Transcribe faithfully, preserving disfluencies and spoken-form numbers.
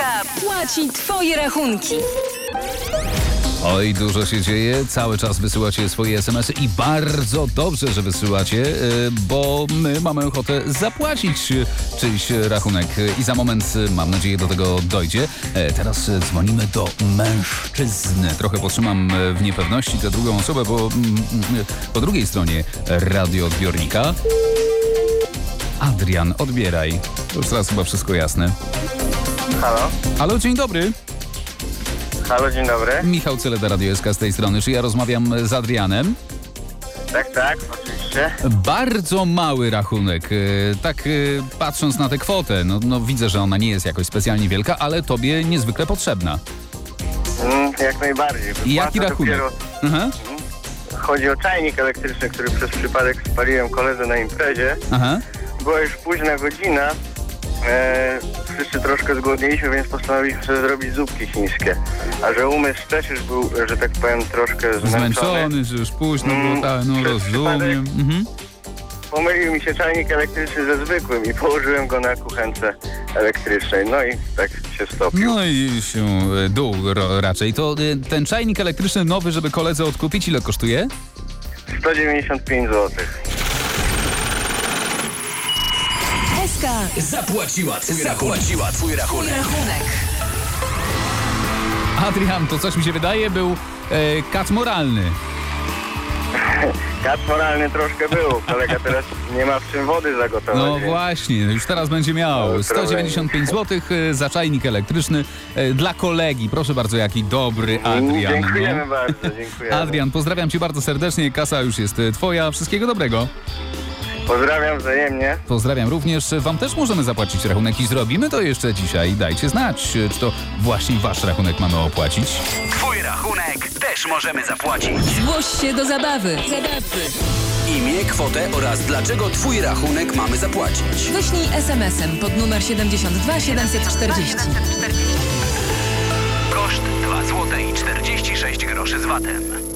płaci twoje rachunki. Oj, dużo się dzieje, cały czas wysyłacie swoje es em esy i bardzo dobrze, że wysyłacie, bo my mamy ochotę zapłacić czyjś rachunek i za moment, mam nadzieję, do tego dojdzie. Teraz dzwonimy do mężczyzny. Trochę potrzymam w niepewności tę drugą osobę, bo po drugiej stronie radioodbiornika Adrian, odbieraj. To już teraz chyba wszystko jasne. Halo? Halo, dzień dobry. Halo, dzień dobry. Michał Celeda, Radio S K z tej strony. Czy ja rozmawiam z Adrianem? Tak, tak, oczywiście. Bardzo mały rachunek. Tak patrząc na tę kwotę, no, no widzę, że ona nie jest jakoś specjalnie wielka, ale tobie niezwykle potrzebna. Mm, jak najbardziej. I jaki rachunek? Dopiero... Aha. Chodzi o czajnik elektryczny, który przez przypadek spaliłem koledze na imprezie. Aha. Była już późna godzina. E, wszyscy troszkę zgłodniliśmy, więc postanowiliśmy sobie zrobić zupki chińskie. A że umysł też już był, że tak powiem, troszkę zmęczony. Zmęczony, że już późno było, Mm, tak, no przez rozumiem. Mhm. Pomylił mi się czajnik elektryczny ze zwykłym i położyłem go na kuchence elektrycznej. No i tak się stopił. No i się e, dół ro, raczej. To e, ten czajnik elektryczny nowy, żeby koledze odkupić, ile kosztuje? sto dziewięćdziesiąt pięć złotych. S K Zapłaciła twój Zapłaciła twój rachunek. rachunek. Adrian, to coś mi się wydaje, był e, kat moralny. Kat moralny troszkę był. Kolega teraz nie ma w czym wody zagotować. No więc... właśnie, już teraz będzie miał. No, sto dziewięćdziesiąt pięć złotych za czajnik elektryczny e, dla kolegi. Proszę bardzo, jaki dobry Adrian. Dziękujemy no. bardzo, dziękujemy. Adrian, pozdrawiam cię bardzo serdecznie. Kasa już jest e, twoja. Wszystkiego dobrego. Pozdrawiam wzajemnie. Pozdrawiam również. Wam też możemy zapłacić rachunek i zrobimy to jeszcze dzisiaj. Dajcie znać, czy to właśnie wasz rachunek mamy opłacić. Twój rachunek też możemy zapłacić. Zgłoś się do zabawy. Zabawy. Imię, kwotę oraz dlaczego twój rachunek mamy zapłacić. Wyślij es em esem pod numer siedemdziesiąt dwa siedemset czterdzieści. Koszt dwa złote i czterdzieści sześć groszy z vatem.